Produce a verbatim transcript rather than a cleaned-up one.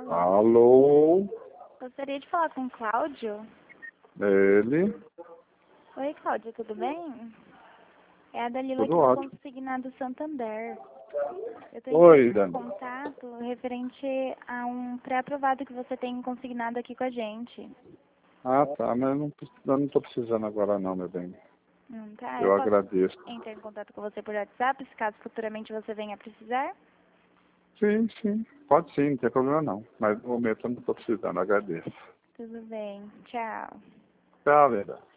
Alô? Alô? Gostaria de falar com o Cláudio. Ele? Oi, Cláudio, tudo bem? É a Dalila aqui Tudo do ótimo. Consignado Santander. Eu estou Oi, entrando em Dani. contato referente a um pré-aprovado que você tem consignado aqui com a gente. Ah, tá, mas eu não, pre- eu não tô precisando agora não, meu bem. Hum, tá, eu Eu posso agradeço. entrar em contato com você por WhatsApp, se caso futuramente você venha a precisar? Sim, sim. Pode sim, não tem problema não. Mas no momento eu não tô precisando, agradeço. Tudo bem, tchau. Tchau, verdade.